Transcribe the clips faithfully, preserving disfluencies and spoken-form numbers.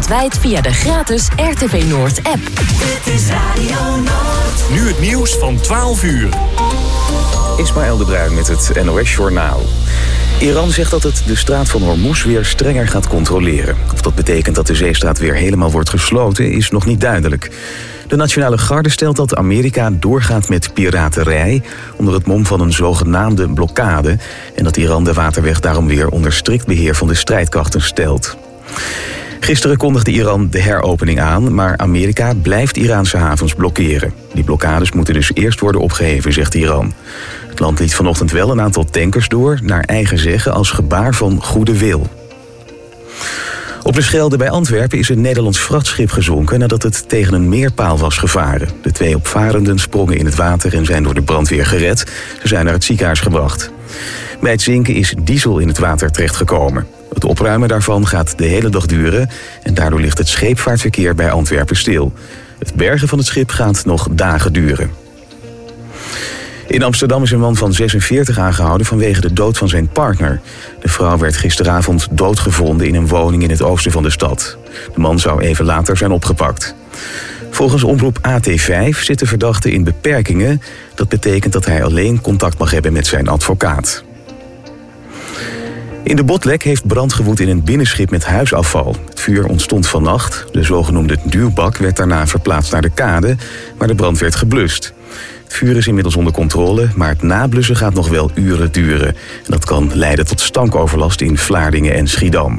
wereldwijd via de gratis R T V Noord app. Dit is Radio Noord. Nu het nieuws van twaalf uur. Ismaël de Bruin met het N O S-journaal. Iran zegt dat het de straat van Hormuz weer strenger gaat controleren. Of dat betekent dat de zeestraat weer helemaal wordt gesloten, is nog niet duidelijk. De Nationale Garde stelt dat Amerika doorgaat met piraterij onder het mom van een zogenaamde blokkade en dat Iran de waterweg daarom weer onder strikt beheer van de strijdkrachten stelt. Gisteren kondigde Iran de heropening aan, maar Amerika blijft Iraanse havens blokkeren. Die blokkades moeten dus eerst worden opgeheven, zegt Iran. Het land liet vanochtend wel een aantal tankers door, naar eigen zeggen, als gebaar van goede wil. Op de Schelde bij Antwerpen is een Nederlands vrachtschip gezonken nadat het tegen een meerpaal was gevaren. De twee opvarenden sprongen in het water en zijn door de brandweer gered. Ze zijn naar het ziekenhuis gebracht. Bij het zinken is diesel in het water terechtgekomen. Het opruimen daarvan gaat de hele dag duren en daardoor ligt het scheepvaartverkeer bij Antwerpen stil. Het bergen van het schip gaat nog dagen duren. In Amsterdam is een man van zesenveertig aangehouden vanwege de dood van zijn partner. De vrouw werd gisteravond doodgevonden in een woning in het oosten van de stad. De man zou even later zijn opgepakt. Volgens omroep A T vijf zit de verdachte in beperkingen. Dat betekent dat hij alleen contact mag hebben met zijn advocaat. In de Botlek heeft brand gewoed in een binnenschip met huisafval. Het vuur ontstond vannacht. De zogenoemde duwbak werd daarna verplaatst naar de kade, waar de brand werd geblust. Het vuur is inmiddels onder controle, maar het nablussen gaat nog wel uren duren. En dat kan leiden tot stankoverlast in Vlaardingen en Schiedam.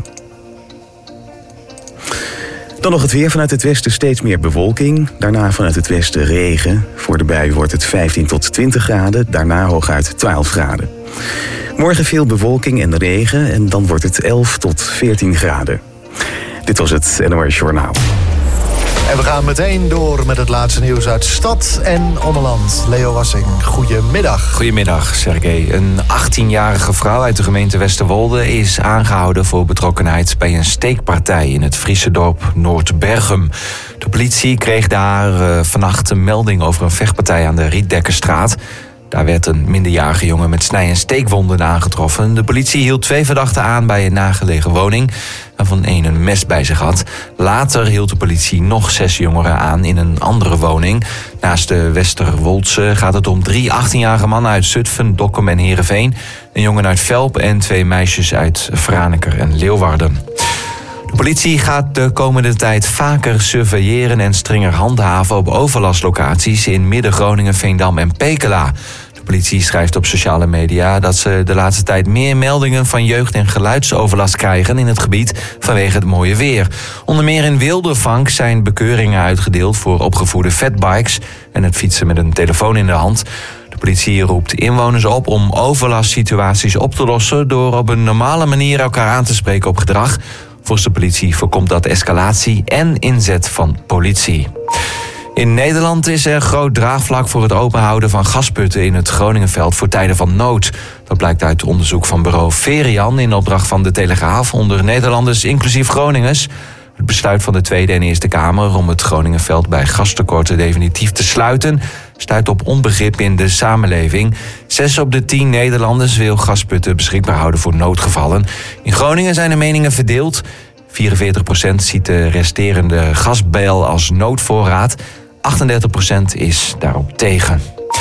Dan nog het weer. Vanuit het westen steeds meer bewolking. Daarna vanuit het westen regen. Voor de bui wordt het vijftien tot twintig graden. Daarna hooguit twaalf graden. Morgen veel bewolking en regen. En dan wordt het elf tot veertien graden. Dit was het N O S Journaal. En we gaan meteen door met het laatste nieuws uit stad en ommeland. Leo Wassing, goedemiddag. Goedemiddag, Sergej. Een achttienjarige vrouw uit de gemeente Westerwolde is aangehouden voor betrokkenheid bij een steekpartij in het Friese dorp Noordbergum. De politie kreeg daar uh, vannacht een melding over een vechtpartij aan de Rietdekkerstraat. Daar werd een minderjarige jongen met snij- en steekwonden aangetroffen. De politie hield twee verdachten aan bij een nagelegen woning, waarvan één een mes bij zich had. Later hield de politie nog zes jongeren aan in een andere woning. Naast de Westerwoldse gaat het om drie achttienjarige mannen uit Zutphen, Dokkum en Heerenveen, een jongen uit Velp en twee meisjes uit Franeker en Leeuwarden. De politie gaat de komende tijd vaker surveilleren en strenger handhaven op overlastlocaties in Midden-Groningen, Veendam en Pekela. De politie schrijft op sociale media dat ze de laatste tijd meer meldingen van jeugd- en geluidsoverlast krijgen in het gebied vanwege het mooie weer. Onder meer in Wildervank zijn bekeuringen uitgedeeld voor opgevoerde fatbikes en het fietsen met een telefoon in de hand. De politie roept inwoners op om overlastsituaties op te lossen door op een normale manier elkaar aan te spreken op gedrag. Volgens de politie voorkomt dat escalatie en inzet van politie. In Nederland is er groot draagvlak voor het openhouden van gasputten in het Groningenveld voor tijden van nood. Dat blijkt uit onderzoek van bureau Verian in opdracht van de Telegraaf onder Nederlanders inclusief Groningers. Het besluit van de Tweede en Eerste Kamer om het Groningenveld bij gastekorten definitief te sluiten stuit op onbegrip in de samenleving. Zes op de tien Nederlanders wil gasputten beschikbaar houden voor noodgevallen. In Groningen zijn de meningen verdeeld. vierenveertig procent ziet de resterende gasbel als noodvoorraad. achtendertig procent is daarop tegen.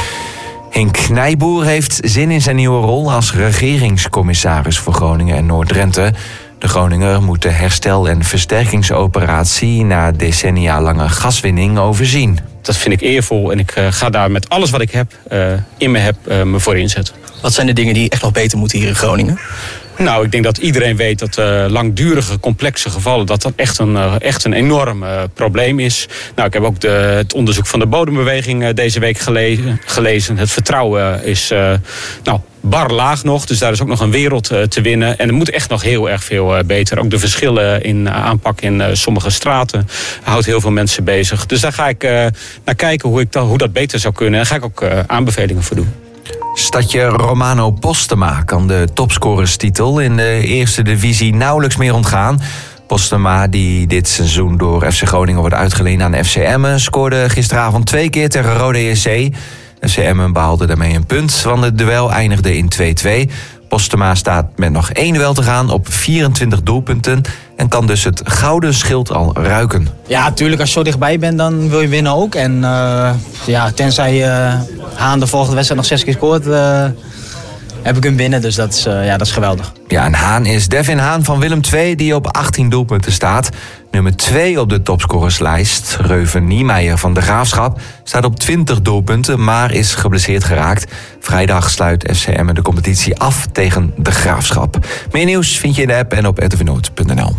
Henk Nijboer heeft zin in zijn nieuwe rol als regeringscommissaris voor Groningen en Noord-Drenthe. De Groninger moet de herstel- en versterkingsoperatie na decennia lange gaswinning overzien. Dat vind ik eervol en ik uh, ga daar met alles wat ik heb, uh, in me heb, uh, me voor inzetten. Wat zijn de dingen die echt nog beter moeten hier in Groningen? Nou, ik denk dat iedereen weet dat uh, langdurige, complexe gevallen, dat dat echt een, uh, echt een enorm uh, probleem is. Nou, ik heb ook de, het onderzoek van de bodembeweging uh, deze week gelezen. gelezen. Het vertrouwen uh, is uh, nou, bar laag nog, dus daar is ook nog een wereld uh, te winnen. En er moet echt nog heel erg veel uh, beter. Ook de verschillen in uh, aanpak in uh, sommige straten houdt heel veel mensen bezig. Dus daar ga ik uh, naar kijken hoe, ik dat, hoe dat beter zou kunnen. En daar ga ik ook uh, aanbevelingen voor doen. Stadje Romano Postema kan de topscorerstitel in de eerste divisie nauwelijks meer ontgaan. Postema, die dit seizoen door F C Groningen wordt uitgeleend aan F C Emmen, scoorde gisteravond twee keer tegen Rode J C. F C Emmen behaalde daarmee een punt, want het duel eindigde in twee-twee. Postema staat met nog één duel te gaan op vierentwintig doelpunten en kan dus het gouden schild al ruiken. Ja, natuurlijk, als je zo dichtbij bent, dan wil je winnen ook. En uh, ja, tenzij uh, Haan de volgende wedstrijd nog zes keer scoort, uh, heb ik hem winnen. Dus dat is, uh, ja, dat is geweldig. Ja, en Haan is Devin Haan van Willem twee, die op achttien doelpunten staat. Nummer twee op de topscorerslijst, Reuven Niemeyer van de Graafschap, staat op twintig doelpunten, maar is geblesseerd geraakt. Vrijdag sluit F C Emmen de competitie af tegen de Graafschap. Meer nieuws vind je in de app en op r t v noord punt n l.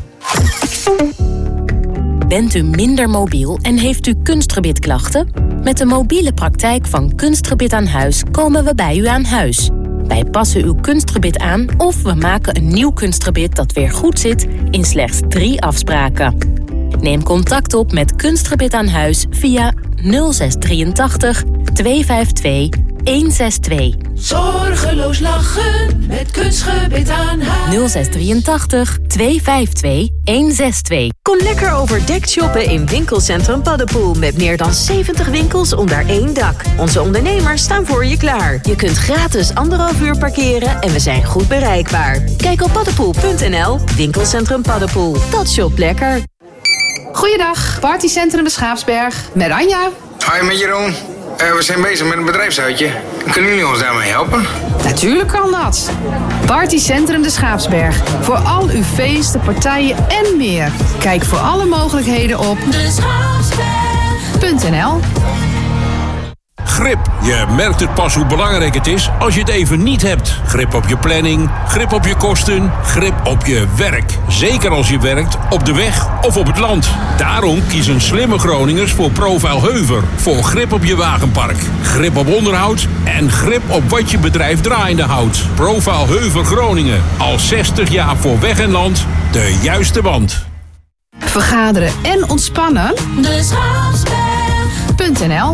Bent u minder mobiel en heeft u kunstgebitklachten? Met de mobiele praktijk van Kunstgebit aan Huis komen we bij u aan huis. Wij passen uw kunstgebit aan of we maken een nieuw kunstgebit dat weer goed zit in slechts drie afspraken. Neem contact op met Kunstgebit aan Huis via nul zes drieëntachtig tweehonderdvijfentwintig honderdzesentwintig. Zorgeloos lachen met Kunstgebit aan Huis. nul zes drieëntachtig tweehonderdvijfentwintig honderdzesentwintig. Kom lekker overdekt shoppen in winkelcentrum Paddepoel. Met meer dan zeventig winkels onder één dak. Onze ondernemers staan voor je klaar. Je kunt gratis anderhalf uur parkeren en we zijn goed bereikbaar. Kijk op paddepoel punt n l. Winkelcentrum Paddepoel. Dat shopt lekker. Goeiedag, Partycentrum de Schaapsberg. Met Anja. Hoi, met Jeroen. Uh, we zijn bezig met een bedrijfsuitje. Kunnen jullie ons daarmee helpen? Natuurlijk kan dat. Partycentrum de Schaapsberg. Voor al uw feesten, partijen en meer. Kijk voor alle mogelijkheden op de schaapsberg punt n l. Grip. Je merkt het pas hoe belangrijk het is als je het even niet hebt. Grip op je planning, grip op je kosten, grip op je werk. Zeker als je werkt op de weg of op het land. Daarom kiezen slimme Groningers voor Profiel Heuver. Voor grip op je wagenpark, grip op onderhoud en grip op wat je bedrijf draaiende houdt. Profiel Heuver Groningen. Al zestig jaar voor weg en land. De juiste band. Vergaderen en ontspannen. de schaapsberg punt n l.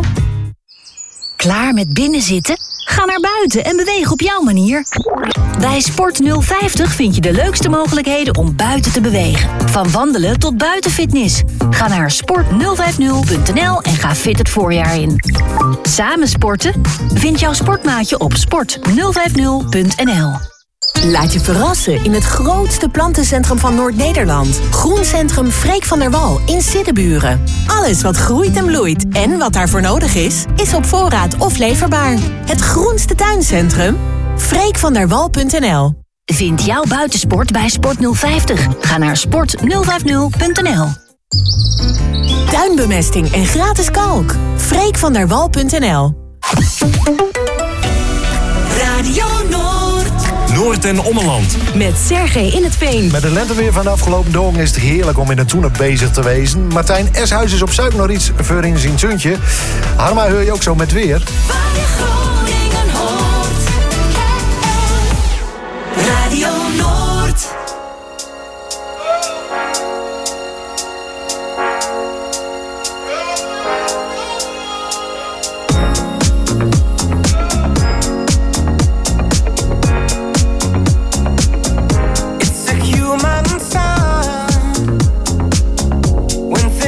Klaar met binnenzitten? Ga naar buiten en beweeg op jouw manier. Bij Sport nul vijftig vind je de leukste mogelijkheden om buiten te bewegen. Van wandelen tot buitenfitness. Ga naar sport nul vijftig punt n l en ga fit het voorjaar in. Samen sporten? Vind jouw sportmaatje op sport nul vijftig punt n l. Laat je verrassen in het grootste plantencentrum van Noord-Nederland. Groencentrum Freek van der Wal in Siddeburen. Alles wat groeit en bloeit en wat daarvoor nodig is, is op voorraad of leverbaar. Het groenste tuincentrum? freek van der wal punt n l. Vind jouw buitensport bij Sport nul vijftig. Ga naar sport nul vijftig punt n l. Tuinbemesting en gratis kalk. freek van der wal punt n l. Radio Noord. Noord- en Ommeland. Met Sergej in het Veen. Met de lenteweer van de afgelopen dagen is het heerlijk om in de Toene bezig te wezen. Martijn Eshuis is op zoek naar iets voor in zijn tuintje. Harma hoor je ook zo met weer. Waar je Groningen hoort. Radio Noord.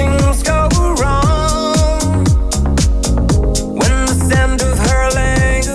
Of her language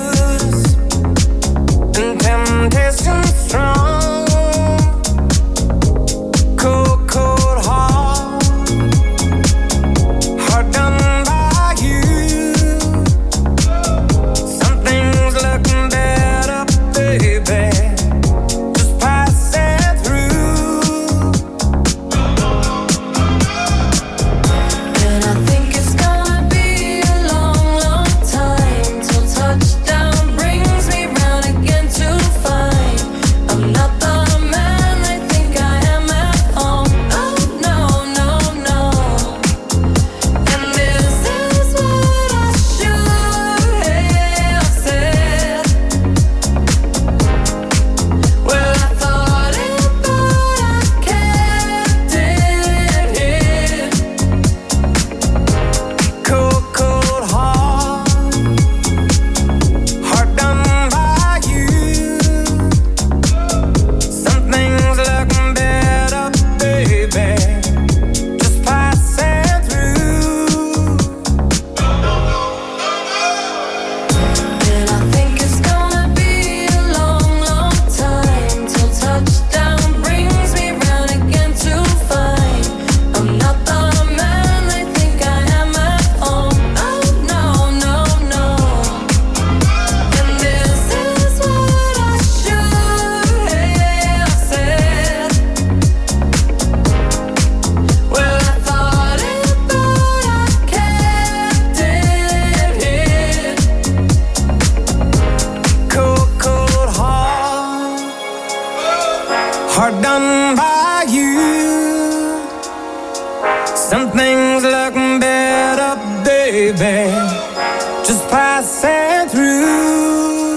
Some things look better, baby, just passing through.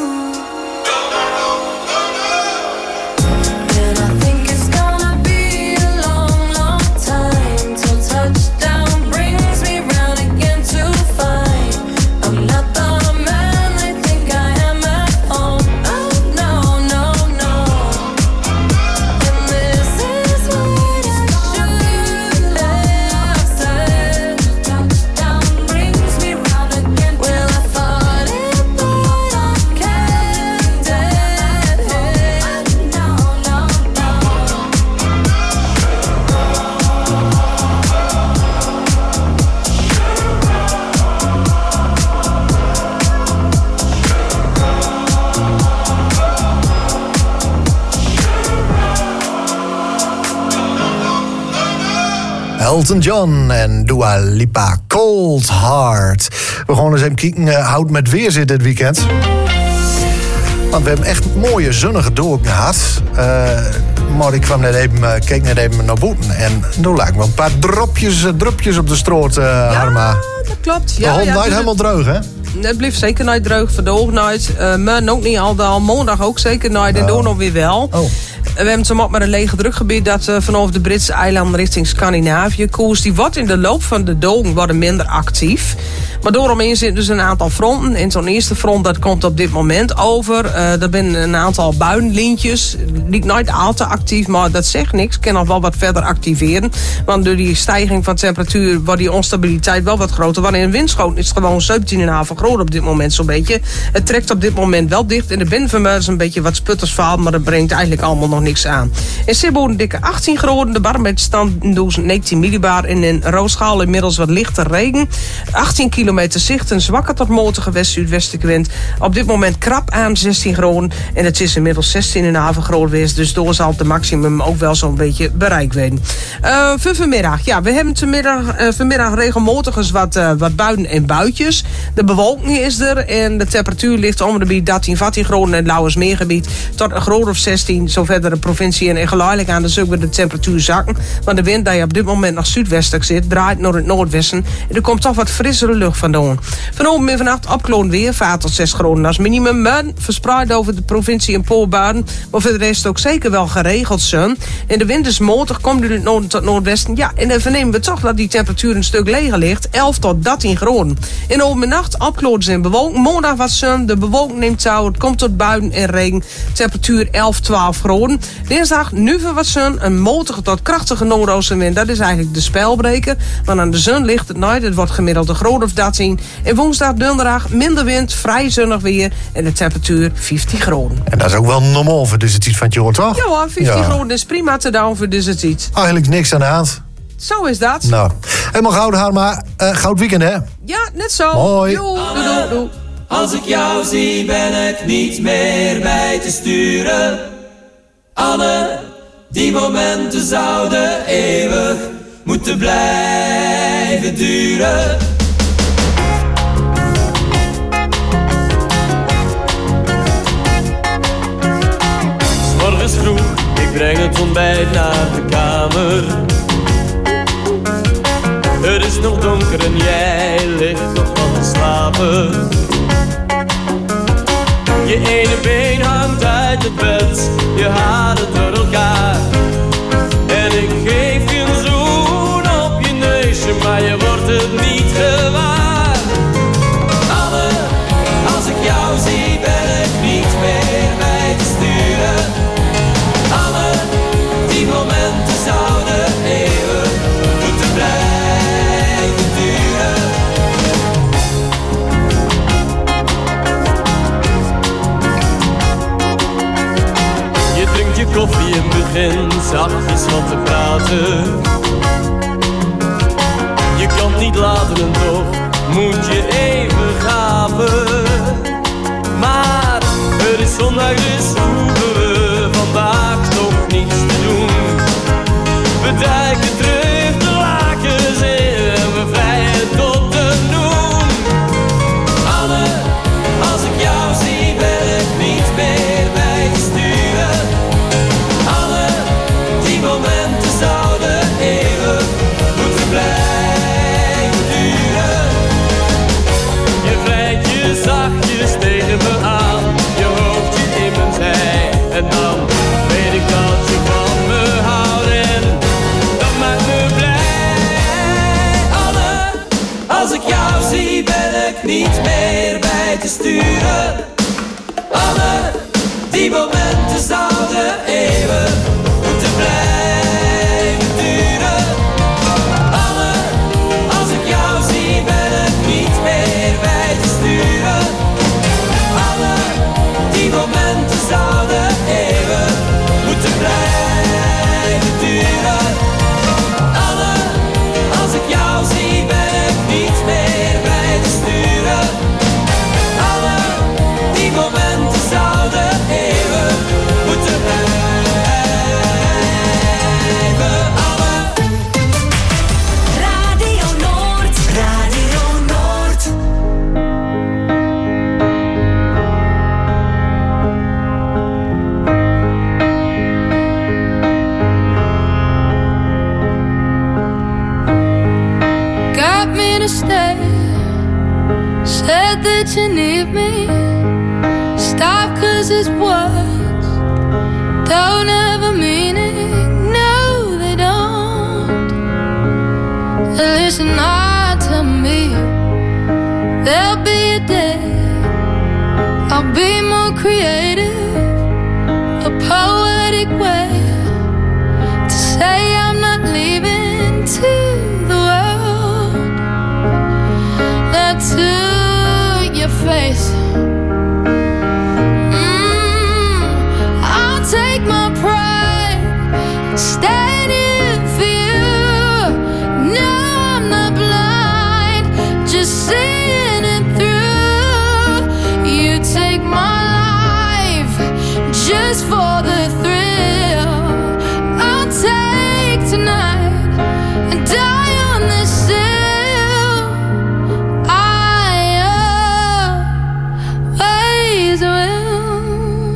Elton John en Dua Lipa, Cold Heart. We gaan eens even kijken uh, hoe het met weer zit dit weekend. Want we hebben echt mooie zonnige dag gehad. Uh, maar ik kwam net even, uh, keek net even naar buiten. En toen lijken wel een paar dropjes, uh, drupjes op de stroot, uh, ja, Harma. Dat klopt. De ja, hond ja, nooit helemaal droog, hè? Het bleef zeker nooit droog, vandaag nooit. Uh, maar ook niet al, al maandag ook zeker nooit. En toen nog weer wel. Oh. We hebben te maken met een lege drukgebied dat uh, vanaf de Britse eilanden richting Scandinavië koers. Die wordt in de loop van de dag worden minder actief. Maar daaromheen zitten dus een aantal fronten. En zo'n eerste front dat komt op dit moment over. Uh, er zijn een aantal buienlintjes. Niet nooit al te actief, maar dat zegt niks. Kan nog wel wat verder activeren. Want door die stijging van temperatuur wordt die onstabiliteit wel wat groter. Wanneer een windschoten is het gewoon zeventien komma vijf graden op dit moment zo'n beetje. Het trekt op dit moment wel dicht. In de binnenvermuur is een beetje wat sputtersvaal, maar dat brengt eigenlijk allemaal nog niks aan. In Sibbo een dikke achttien graden. De barometerstand negentien millibar. En in Rooschaal inmiddels wat lichte regen. achttien kilometer zicht. Een zwakke tot matige west-zuidwestenwind. Op dit moment krap aan zestien graden. En het is inmiddels zestien komma vijf graden geweest. Dus door zal het maximum ook wel zo'n beetje bereikt werden. Uh, voor vanmiddag. Ja, we hebben vanmiddag, uh, vanmiddag regelmatig eens wat, uh, wat buien en buitjes. De bewolking is er. En de temperatuur ligt om de dertien, veertien graden in het Lauwersmeergebied. Tot een graad of zestien. Zo verder de provincie. En geleidelijk aan de zullen de temperatuur zakken. Want de wind die op dit moment nog zuidwestelijk zit, draait naar het noordwesten. En er komt toch wat frissere lucht vandaan. Vanochtend en vannacht opkloon weer, vijf tot zes graden als minimum. Maar verspreid over de provincie en poolbuien. Maar voor de rest ook zeker wel geregeld zon. En de wind is matig, komt uit het noorden tot noordwesten. Ja, en dan vernemen we toch dat die temperatuur een stuk leger ligt. elf tot dertien graden. In overnacht opkloon en bewolking. Maandag wat zon, de bewolking neemt touw. Het komt tot buien en regen. Temperatuur elf, twaalf graden. Dinsdag nu voor wat zon, een matige tot krachtige noordoostenwind. Dat is eigenlijk de spelbreker. Want aan de zon ligt het nooit. Het wordt gemiddeld een graad of dertien. En woensdag, donderdag minder wind, vrij zonnig weer. En de temperatuur vijftien graden. En dat is ook wel normaal voor deze tijd van het jaar, toch? Ja hoor, vijftien ja. graden is prima te doen voor deze tijd. Eigenlijk niks aan de hand. Zo is dat. Nou, helemaal goud, Harma. Uh, goud weekend, hè? Ja, net zo. Hoi. Doei, doei, doei, doei. Als ik jou zie, ben ik niet meer bij te sturen. Anne, die momenten zouden eeuwig moeten blijven duren. Morgens vroeg, ik breng het ontbijt naar de kamer. Het is nog donker en jij ligt nog wat te slapen. Je ene been hangt uit het bed, je haren door elkaar. En ik geef je een zoen op je neusje, maar je wordt het niet gewaar. Anne, als ik jou zie ben ik niet meer bij te sturen. Anne, die momenten zouden eeuwig moeten blijven duren. Je drinkt je koffie en begint zachtjes wat te praten. Je kan niet laten en toch moet je even gapen. Maar het is zondag, dus hoeven we vandaag nog niets te doen. We duiken terug de lakens in en we vrijen tot de noen. Anne, als ik jou zie ben ik niet meer bij te sturen. Anne, die momenten zouden sturen. Alle die momenten zouden eeuwig moeten blijven duren. Alle, als ik jou zie ben ik niet meer bij te sturen. Alle die momenten zouden eeuwig moeten blijven duren. Alle, als ik jou zie ben ik niet meer bij te sturen. Alle die momenten zouden eeuwig moeten blijven. Alle Radio Noord, Radio Noord. Got me to stay. Said that you need me. Stop cause his words don't have a meaning. No, they don't. Listen not to me. There'll be a day I'll be more creative, a poetic way to say I'm not leaving to the world. Not to your face. Mm, I'll take my pride, stand in for you. No, I'm not blind, just seeing it through. You take my life just for the thrill. I'll take tonight and die on this hill. I always will.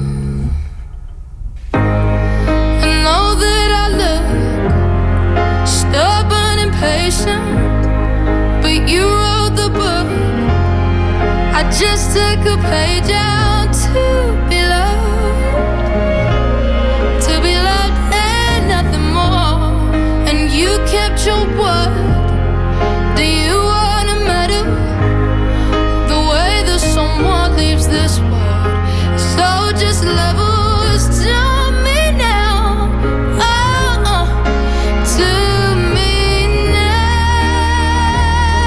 I know that I look stubborn and patient, but you wrote the book. I just took a page out to be loved, to be loved and nothing more. And you kept your word. Do you wanna medal the way that someone leaves this world? So just levels to me now. Oh, oh, to me now.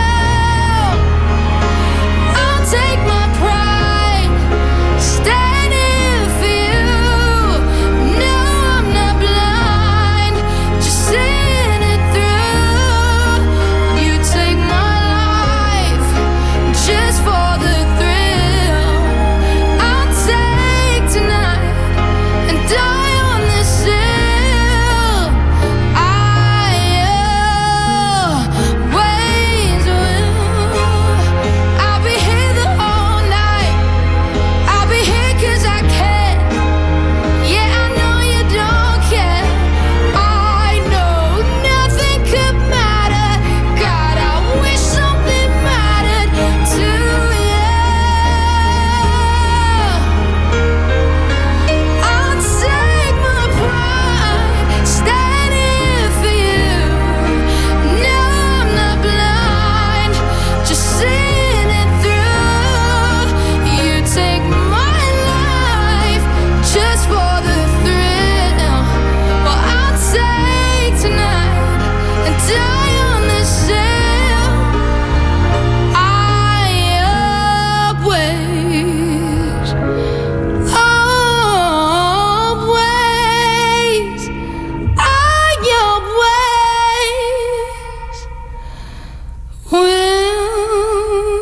I'll take my pride, stand in for you. No, I'm not blind, just seeing it through. You take my life just for the thrill. I'll take tonight and die on this hill. I always will. I'll be here the whole night. I'll be here 'cause I can. Yeah, I know you don't care. I know nothing could matter. God, I wish something mattered to you. I'll take my pride, stand in for you. No, I'm not blind, just seeing it through. You take my life just for the thrill. Well, I'll take tonight and die on this hill. I always, always, I always will.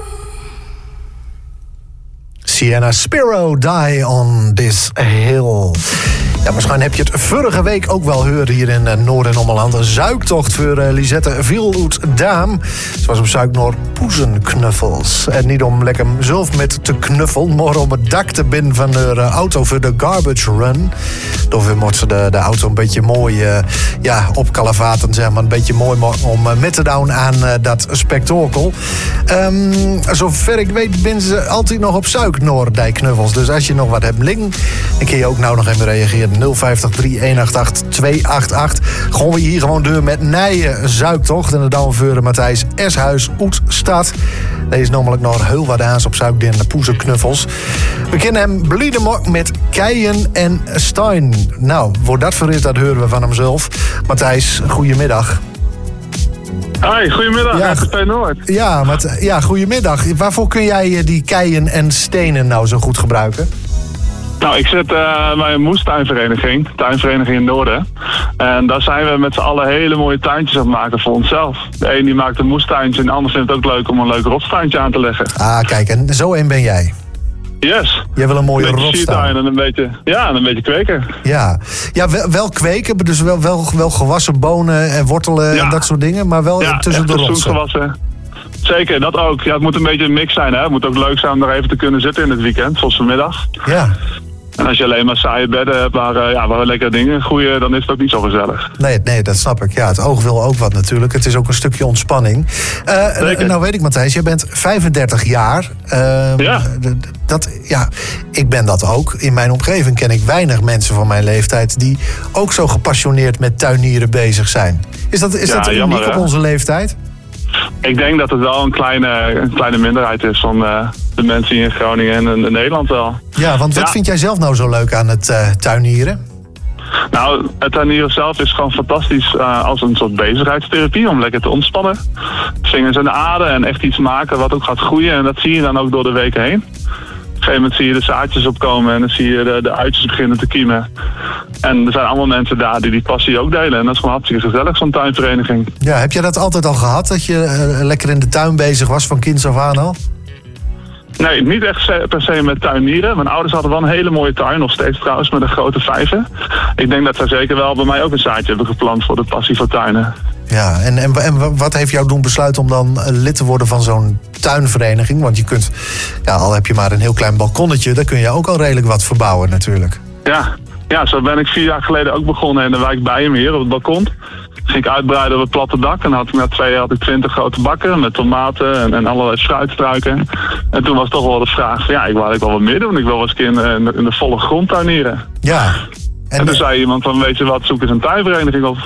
Sienna Spiro, Die on This Hill. Ja, waarschijnlijk heb je het vorige week ook wel gehoord hier in uh, Noord- en Ommeland. Een zuiktocht voor uh, Lisette Vielhoed Daam. Ze was op zoek naar poezenknuffels. En niet om lekker zelf met te knuffelen, maar om het dak te binden van de uh, auto voor de garbage run. Daarvoor moet ze de, de auto een beetje mooi uh, ja, opkalevaten, zeg maar. Een beetje mooi om uh, met te doen aan uh, dat spektakel. Um, zover ik weet ben ze altijd nog op zoek naar die knuffels. Dus als je nog wat hebt liggen, dan kun je ook nou nog even reageren nul vijf drie een acht acht twee acht acht. Gewoon we hier gewoon deur met Nijen Zuiktocht. En de Douwenveuren Matthijs Eshuis Oetstad. Deze is namelijk nog heel wat aans op Zuik den Poezenknuffels. We kennen hem bliedemok met Keien en Stein. Nou, voor dat voor is, dat horen we van hemzelf. Matthijs, goedemiddag. Hoi, goedemiddag. Ja, P Noord. Ja, maar ja, goedemiddag. Waarvoor kun jij die keien en stenen nou zo goed gebruiken? Nou, ik zit uh, bij een moestuinvereniging, tuinvereniging in Noorden. En daar zijn we met z'n allen hele mooie tuintjes aan het maken voor onszelf. De een die maakt een moestuintje en de ander vindt het ook leuk om een leuk rotstuintje aan te leggen. Ah, kijk, en zo een ben jij. Yes. Jij wil een mooie rotstuin. rotstuin. En een beetje, ja, en een beetje kweken. Ja, ja wel, wel kweken, dus wel, wel, wel gewassen bonen en wortelen ja. en dat soort dingen, maar wel ja, tussen de rotsen. Gewassen. Zeker, dat ook. Ja, het moet een beetje een mix zijn, hè. Het moet ook leuk zijn om daar even te kunnen zitten in het weekend, zoals vanmiddag. Ja. En als je alleen maar saaie bedden hebt waar, uh, ja, waar lekkere dingen groeien, dan is het ook niet zo gezellig. Nee, nee, dat snap ik. Ja, het oog wil ook wat natuurlijk. Het is ook een stukje ontspanning. Uh, nou weet ik, Matthijs, jij bent vijfendertig jaar. Uh, ja. Dat, ja. Ik ben dat ook. In mijn omgeving ken ik weinig mensen van mijn leeftijd die ook zo gepassioneerd met tuinieren bezig zijn. Is dat, is ja, dat uniek jammer, op onze leeftijd? Ik denk dat het wel een kleine, een kleine minderheid is van uh, de mensen hier in Groningen en in Nederland wel. Ja, want wat ja. vind jij zelf nou zo leuk aan het uh, tuinieren? Nou, het tuinieren zelf is gewoon fantastisch uh, als een soort bezigheidstherapie om lekker te ontspannen. Vingers in de aarde en echt iets maken wat ook gaat groeien en dat zie je dan ook door de weken heen. Op een gegeven moment zie je de zaadjes opkomen en dan zie je de, de uitjes beginnen te kiemen. En er zijn allemaal mensen daar die die passie ook delen. En dat is gewoon hartstikke gezellig, zo'n tuinvereniging. Ja, heb jij dat altijd al gehad, dat je uh, lekker in de tuin bezig was van kinds af aan al? Nee, niet echt per se met tuinieren. Mijn ouders hadden wel een hele mooie tuin, nog steeds trouwens, met een grote vijver. Ik denk dat zij zeker wel bij mij ook een zaadje hebben geplant voor de passie voor tuinen. Ja, en, en, en wat heeft jou doen besluiten om dan lid te worden van zo'n tuinvereniging? Want je kunt, ja, al heb je maar een heel klein balkonnetje, daar kun je ook al redelijk wat verbouwen natuurlijk. Ja, ja, zo ben ik vier jaar geleden ook begonnen in de wijk Bijem hier op het balkon. Ging ik uitbreiden op het platte dak en had ik na twee jaar had ik twintig grote bakken met tomaten en, en allerlei fruitstruiken. En toen was toch wel de vraag van ja, ik wou ik wel wat meer doen. Ik wil wel eens in, in, in de volle grond tuinieren. Ja. En, en toen zei iemand van weet je wat, zoek eens een tuinvereniging op.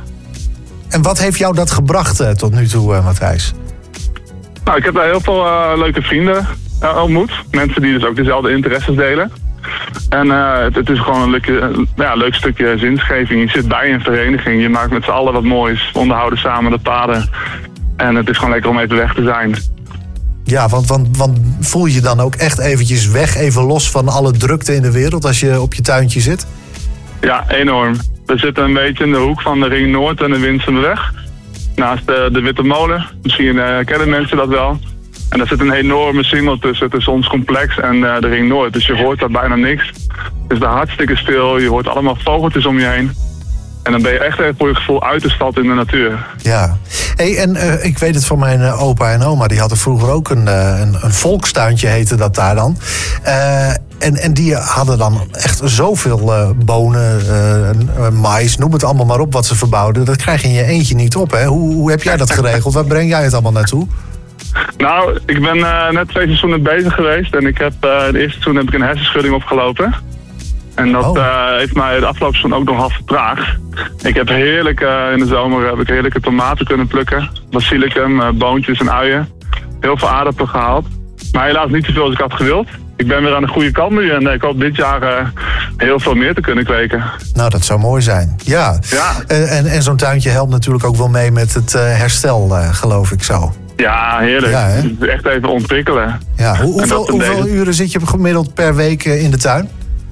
En wat heeft jou dat gebracht uh, tot nu toe, uh, Matthijs? Nou, ik heb daar heel veel uh, leuke vrienden uh, ontmoet. Mensen die dus ook dezelfde interesses delen. En uh, het, het is gewoon een leuk, uh, ja, leuk stukje zinsgeving. Je zit bij een vereniging, je maakt met z'n allen wat moois. Onderhouden samen de paden. En het is gewoon lekker om even weg te zijn. Ja, want, want, want voel je dan ook echt eventjes weg, even los van alle drukte in de wereld als je op je tuintje zit? Ja, enorm. We zitten een beetje in de hoek van de Ring Noord en de Winsenweg. Naast de, de Witte Molen. Misschien uh, kennen mensen dat wel. En daar zit een enorme singel tussen, tussen ons complex en uh, de Ring Noord. Dus je hoort daar bijna niks. Het is daar hartstikke stil, je hoort allemaal vogeltjes om je heen. En dan ben je echt even voor je gevoel uit de stad in de natuur. Ja. Hey, en uh, ik weet het van mijn uh, opa en oma. Die hadden vroeger ook een, uh, een, een volkstuintje, heette dat daar dan. Uh, en, en die hadden dan echt zoveel uh, bonen, uh, mais, noem het allemaal maar op wat ze verbouwden. Dat krijg je in je eentje niet op, hè? Hoe, hoe heb jij dat geregeld? Waar breng jij het allemaal naartoe? Nou, ik ben uh, net twee seizoenen bezig geweest. En ik heb uh, het eerste seizoen heb ik een hersenschudding opgelopen. En dat oh. uh, heeft mij het afgelopen seizoen ook nogal vertraagd. Ik heb heerlijk, uh, in de zomer heb ik heerlijke tomaten kunnen plukken. Basilicum, uh, boontjes en uien. Heel veel aardappelen gehaald. Maar helaas niet zoveel als ik had gewild. Ik ben weer aan de goede kant nu en ik hoop dit jaar uh, heel veel meer te kunnen kweken. Nou, dat zou mooi zijn. Ja. ja. Uh, en, en zo'n tuintje helpt natuurlijk ook wel mee met het uh, herstel, uh, geloof ik zo. Ja, heerlijk. Ja, echt even ontwikkelen. Ja. Hoe, hoeveel hoeveel deze... uren zit je gemiddeld per week uh, in de tuin?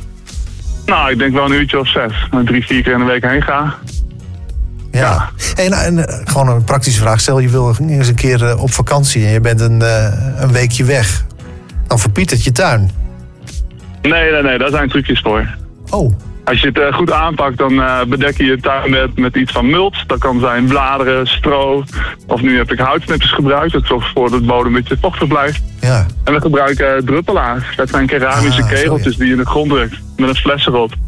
Nou, ik denk wel een uurtje of zes. Drie, vier keer in de week heen ga. Ja. ja. En, en gewoon een praktische vraag. Stel je wil eens een keer uh, op vakantie en je bent een, uh, een weekje weg. Dan verpietert je tuin. Nee, nee, nee. Daar zijn trucjes voor. Oh. Als je het uh, goed aanpakt, dan uh, bedek je je tuin met, met iets van mulch. Dat kan zijn bladeren, stro. Of nu heb ik houtsnippers gebruikt. Dat zorgt ervoor dat de bodem een beetje vochtig blijft. Ja. En we gebruiken uh, druppelaars. Dat zijn keramische ah, kegeltjes die je in de grond drukt. Met een fles erop.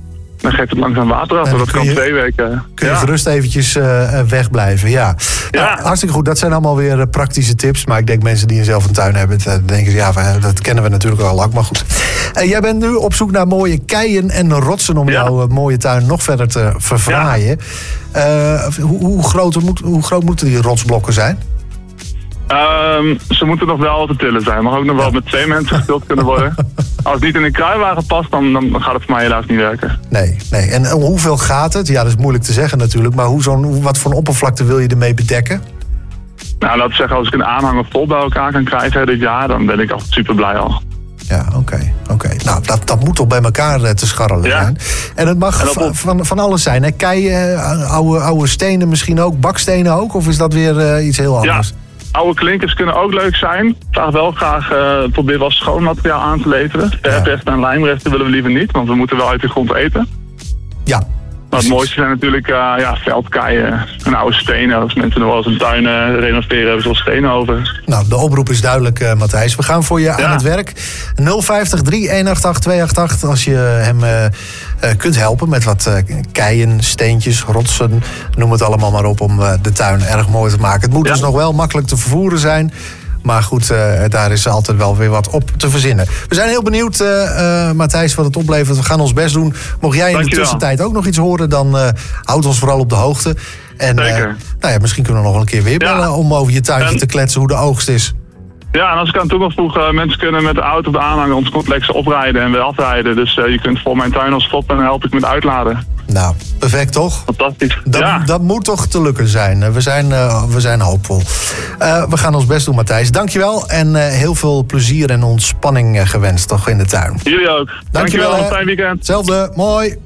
dan geeft het langzaam water af. Dat kan je, twee weken. Kun je ja. gerust eventjes uh, wegblijven, ja. ja. Nou, hartstikke goed, dat zijn allemaal weer uh, praktische tips. Maar ik denk mensen die zelf een tuin hebben, uh, denken ze, ja, dat kennen we natuurlijk al lang. Maar goed. Uh, jij bent nu op zoek naar mooie keien en rotsen om ja. jouw uh, mooie tuin nog verder te verfraaien. Ja. Uh, hoe, hoe, groot moet, hoe groot moeten die rotsblokken zijn? Um, ze moeten nog wel te tillen zijn. Mag ook nog wel met twee mensen gevuld kunnen worden. Als het niet in een kruiwagen past, dan, dan gaat het voor mij helaas niet werken. Nee, nee. En hoeveel gaat het? Ja, dat is moeilijk te zeggen natuurlijk. Maar hoe zo'n, wat voor een oppervlakte wil je ermee bedekken? Nou, laten we zeggen, als ik een aanhanger vol bij elkaar kan krijgen dit jaar, dan ben ik altijd super blij al. Ja, oké. Okay, oké. Okay. Nou, dat, dat moet toch bij elkaar uh, te scharrelen ja. zijn. En het mag en van, van, van alles zijn. Hè? Keien, uh, oude, oude stenen misschien ook, bakstenen ook? Of is dat weer uh, iets heel anders? Ja. Oude klinkers kunnen ook leuk zijn. Ik vraag wel graag uh, probeer wel schoon materiaal aan te leveren. Verfresten en lijmresten willen we liever niet, want we moeten wel uit de grond eten. Ja. Maar het mooiste zijn natuurlijk uh, ja, veldkeien en oude stenen. Als mensen nog wel eens een tuin uh, renoveren, hebben ze wel stenen over. Nou, de oproep is duidelijk, uh, Matthijs. We gaan voor je ja. aan het werk. nul vijftig, drie een acht acht, twee acht acht als je hem uh, uh, kunt helpen met wat uh, keien, steentjes, rotsen. Noem het allemaal maar op om uh, de tuin erg mooi te maken. Het moet ja. dus nog wel makkelijk te vervoeren zijn. Maar goed, uh, daar is altijd wel weer wat op te verzinnen. We zijn heel benieuwd, uh, uh, Matthijs, wat het oplevert. We gaan ons best doen. Mocht jij in Dank de tussentijd ook nog iets horen, dan uh, houd ons vooral op de hoogte. En uh, nou ja, misschien kunnen we nog wel een keer weer bellen ja. om over je tuintje en... te kletsen hoe de oogst is. Ja, en als ik aan toe mag voegen, mensen kunnen met de auto op de aanhanger ons complex oprijden en weer afrijden. Dus uh, je kunt voor mijn tuin al stoppen en dan help ik met uitladen. Nou, perfect toch? Fantastisch. Dat, ja. dat moet toch te lukken zijn. We zijn, uh, we zijn hoopvol. Uh, we gaan ons best doen, Matthijs. Dankjewel en uh, heel veel plezier en ontspanning uh, gewenst toch in de tuin. Jullie ook. Dankjewel, Dankjewel een fijn weekend. Hetzelfde, mooi.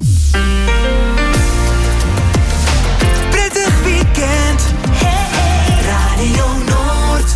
Prettig weekend. Hey, hey. Radio Noord.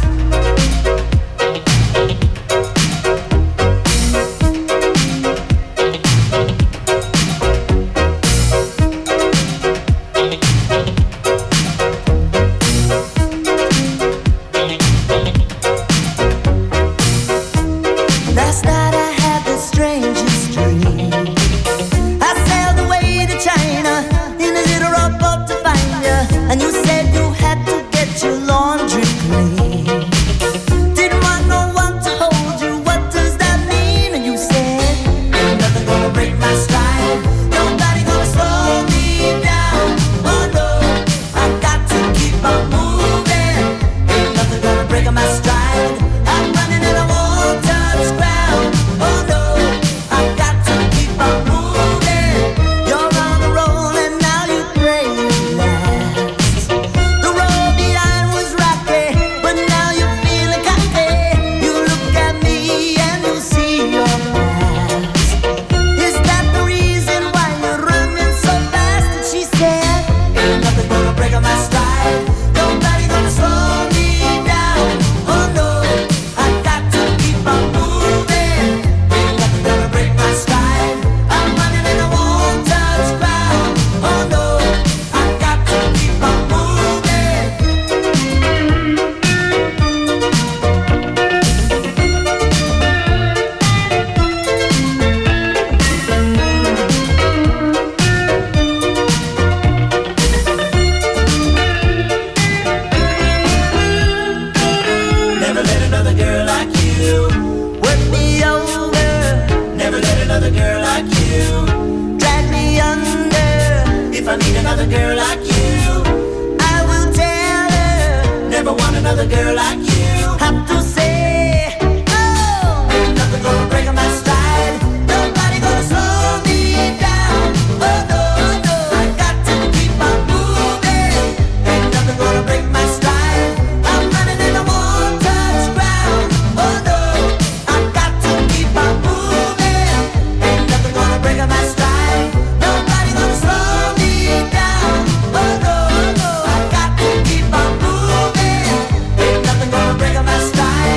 Style.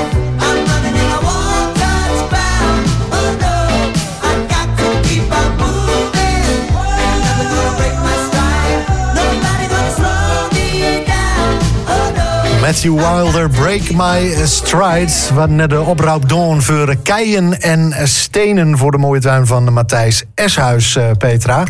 Matthew Wilder, Break My Stride. We hadden net de oproep doen voor keien en stenen voor de mooie tuin van Matthijs Eshuis, uh, Petra.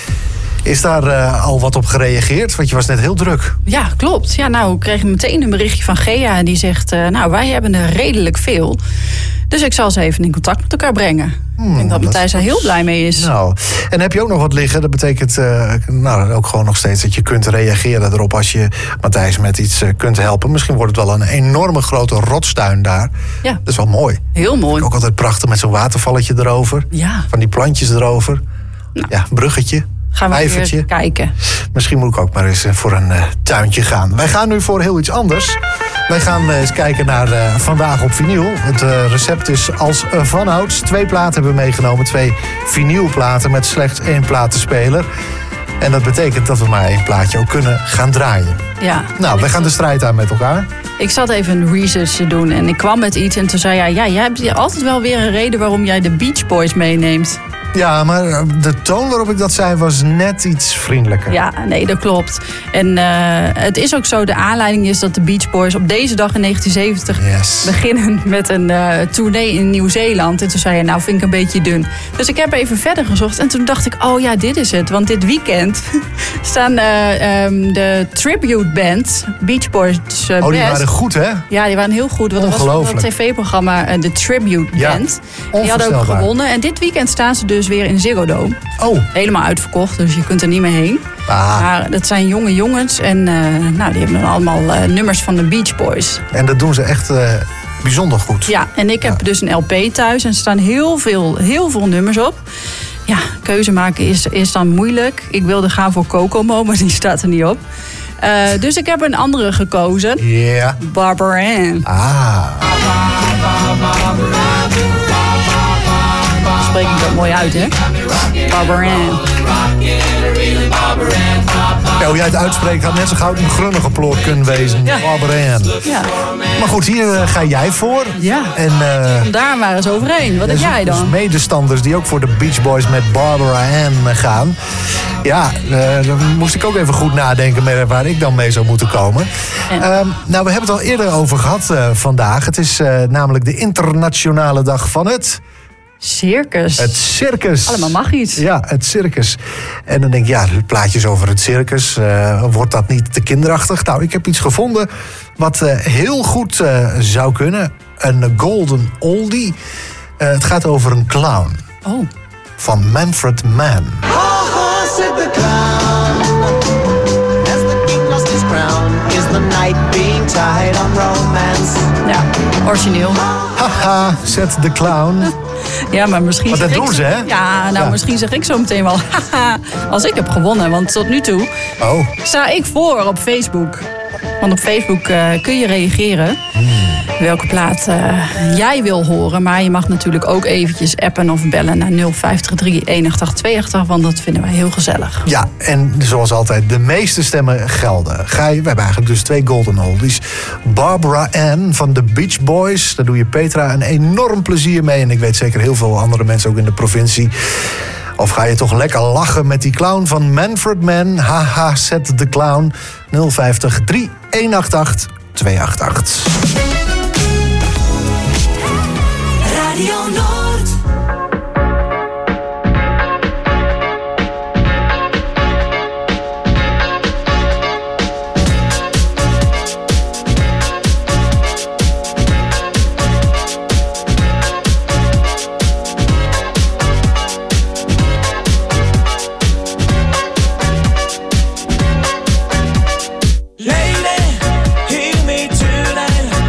Is daar uh, al wat op gereageerd? Want je was net heel druk. Ja, klopt. Ja, nou, ik kreeg meteen een berichtje van Gea en die zegt... Uh, nou, wij hebben er redelijk veel. Dus ik zal ze even in contact met elkaar brengen. Hmm, ik denk dat Matthijs daar heel blij mee is. Nou, en heb je ook nog wat liggen? Dat betekent uh, nou, ook gewoon nog steeds dat je kunt reageren erop... als je Matthijs met iets uh, kunt helpen. Misschien wordt het wel een enorme grote rotstuin daar. Ja. Dat is wel mooi. Heel mooi. Ook altijd prachtig met zo'n watervalletje erover. Ja. Van die plantjes erover. Nou. Ja, bruggetje. Gaan we Eifertje. weer kijken. Misschien moet ik ook maar eens voor een uh, tuintje gaan. Wij gaan nu voor heel iets anders. Wij gaan uh, eens kijken naar uh, Vandaag op Vinyl. Het uh, recept is als uh, vanouds. Twee platen hebben we meegenomen. Twee vinylplaten met slechts één platenspeler. En dat betekent dat we maar één plaatje ook kunnen gaan draaien. Ja. Nou, wij gaan de strijd aan met elkaar. Ik zat even een research te doen en ik kwam met iets en toen zei jij... ja, jij hebt altijd wel weer een reden waarom jij de Beach Boys meeneemt. Ja, maar de toon waarop ik dat zei was net iets vriendelijker. Ja, nee, dat klopt. En uh, het is ook zo, de aanleiding is dat de Beach Boys op deze dag in negentien zeventig... Yes. beginnen met een uh, tournee in Nieuw-Zeeland. En toen zei je, nou vind ik een beetje dun. Dus ik heb even verder gezocht en toen dacht ik, oh ja, dit is het. Want dit weekend staan uh, um, de tribute band, Beach Boys uh, Oh, die best. waren goed, hè? Ja, die waren heel goed. Want dat was een tv-programma, uh, de Tribute ja, Band. Die hadden ook gewonnen. En dit weekend staan ze dus weer in Ziggo Dome. Oh. Helemaal uitverkocht, dus je kunt er niet meer heen. Ah. Maar dat zijn jonge jongens en uh, nou, die hebben dan allemaal uh, nummers van de Beach Boys. En dat doen ze echt uh, bijzonder goed. Ja, en ik heb ja. dus een L P thuis en er staan heel veel, heel veel nummers op. Ja, keuze maken is, is dan moeilijk. Ik wilde gaan voor Kokomo, maar die staat er niet op. Uh, dus ik heb een andere gekozen. Ja. Yeah. Barbara Ann. Ah. Spreek ik dat mooi uit, hè? Barbara Ann. Ja, hoe jij het uitspreekt had net zo gauw een grunnige ploot kunnen wezen. Ja. Barbara Ann. Ja. Maar goed, hier uh, ga jij voor. Ja. En, uh, daar waren ze overheen. Wat heb jij dan? Dus medestanders die ook voor de Beach Boys met Barbara Ann gaan. Ja, uh, daar moest ik ook even goed nadenken met waar ik dan mee zou moeten komen. Uh, nou, we hebben het al eerder over gehad uh, vandaag. Het is uh, namelijk de internationale dag van het... Circus. Het circus. Allemaal mag iets. Ja, het circus. En dan denk ik, ja, plaatjes over het circus. Uh, wordt dat niet te kinderachtig? Nou, ik heb iets gevonden wat uh, heel goed uh, zou kunnen. Een golden oldie. Uh, het gaat over een clown. Oh. Van Manfred Mann. Said the clown, as the king lost his crown, is the night being tied on romance. Ja, origineel. Haha, zet de clown. Ja, maar misschien. Maar dat zeg doen ik, ze, hè? Ja, nou, ja. misschien zeg ik zo meteen wel. Haha, als ik heb gewonnen, want tot nu toe oh. sta ik voor op Facebook. Want op Facebook uh, kun je reageren. Hmm. Welke plaat uh, jij wil horen. Maar je mag natuurlijk ook eventjes appen of bellen naar nul vijf drie een acht acht twee acht. Want dat vinden wij heel gezellig. Ja, en zoals altijd, de meeste stemmen gelden. Ga je, we hebben eigenlijk dus twee golden oldies. Barbara Ann van de Beach Boys. Daar doe je Petra een enorm plezier mee. En ik weet zeker heel veel andere mensen ook in de provincie. Of ga je toch lekker lachen met die clown van Manfred Mann? Haha, zet de clown. nul vijf drie een acht acht twee acht acht. Radio Noord. Lady, hear me tonight.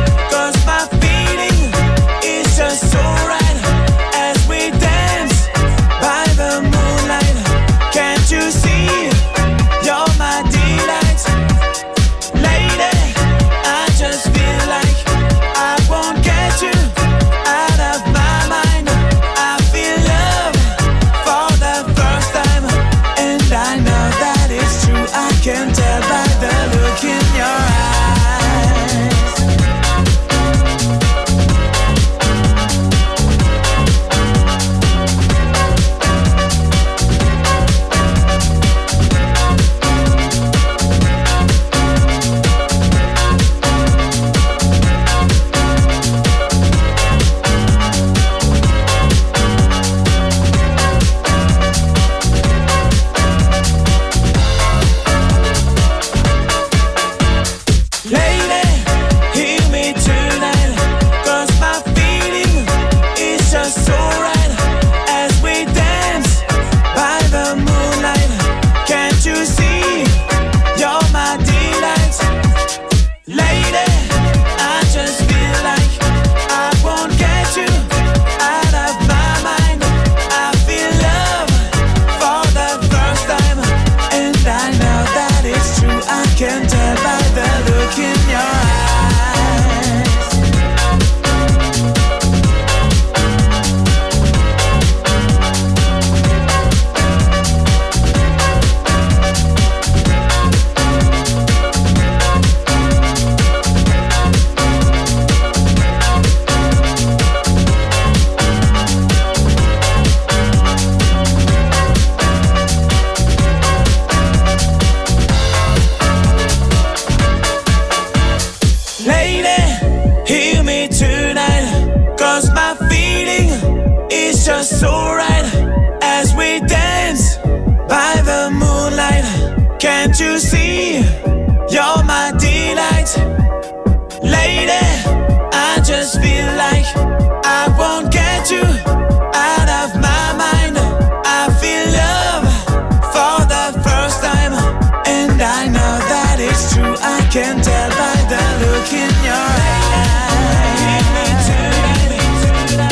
Lady, hear me tonight, 'cause my feeling is just so right as we dance by the moonlight. Can't you see you're my delight? Lady, I just feel like I won't get you out of my mind. I feel love for the first time, and I know that it's true. I can tell by the look in your eyes. Give me tonight,